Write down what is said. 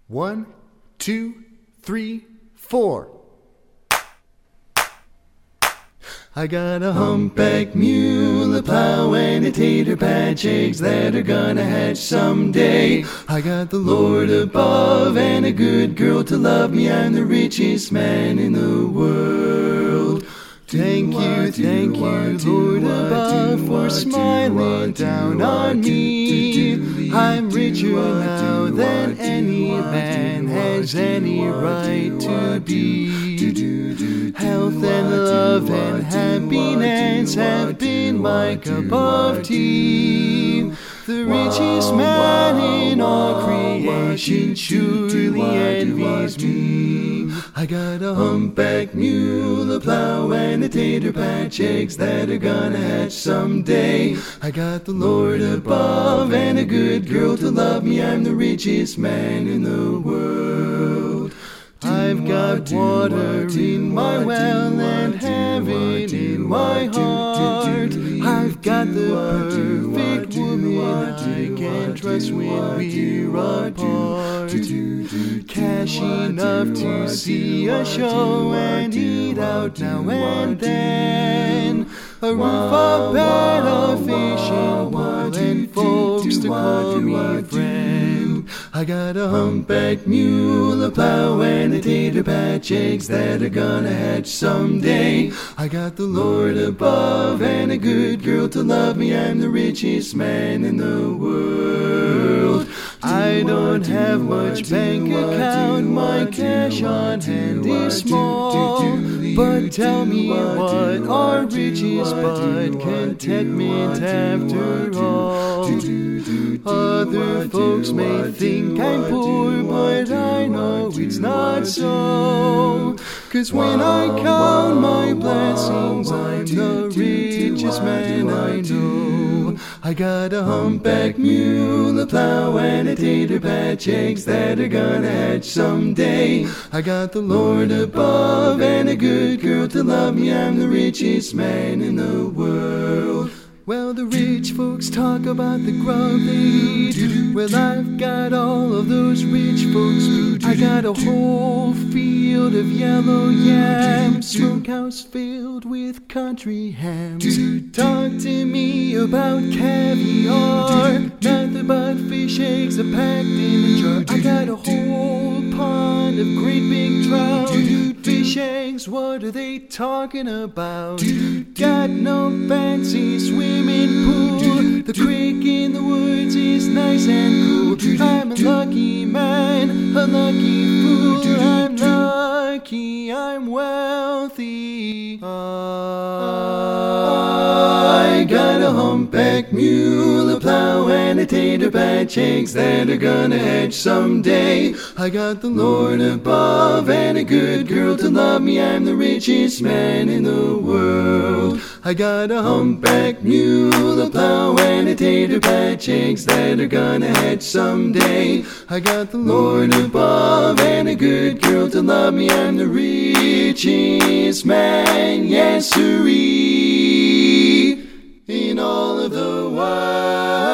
1, 2, 3, 4. I got a humpback mule, a plow, and a tater patch eggs that are gonna hatch someday. I got the Lord above and a good girl to love me. I'm the richest man in the world. Thank you, Lord above, for smiling down on me. I'm richer now than any man has any right to be. Health and love and happiness have been my cup of tea. The richest man in all creation surely envies me. I got a humpback mule, a plow, and a tater patch eggs that are gonna hatch someday. I got the Lord above and a good girl to love me. I'm the richest man in the world. I've got water in my well and heaven in my heart. I've got the perfect woman I can trust when we're apart. Cash enough to see a show and eat out now and then. A roof, a bed, a fishing pole, and folks to call me friend. I got a humpback mule, a plow, and a tater patch eggs that are gonna hatch someday. I got the Lord above and a good girl to love me. I'm the richest man in the world. I don't have much bank account, my cash on hand is small. But tell me what are riches but contentment after all? Other folks may think I'm poor, but I know it's not so. 'Cause when I count my blessings, I'm the richest man I know. I got a humpback mule, a plow, and a tater patch eggs that are gonna hatch someday. I got the Lord above and a good girl to love me. I'm the richest man in the world. Well, the rich folks talk about the grub they eat. Well, I've got all of those rich folks beat. I got a whole field of yellow yams, smokehouse filled with country hams. Talk to me about caviar, nothing but fish eggs are packed in a jar. I got a whole pond of great big trout. Fish eggs, what are they talking about? Got no fancy swimming pool. The creek in the woods is nice and cool. I'm a lucky man, a lucky fool. I'm lucky, I'm wealthy. I got a humpback mule, a plow, and a tater patch eggs that are gonna hatch someday. I got the Lord above and a good girl to love me. I'm the richest man in the world. I got a humpback mule, a plow, and a tater patch eggs that are gonna hatch someday. I got the Lord above and a good girl to love me. I'm the richest man, yes sirree, in all of the world.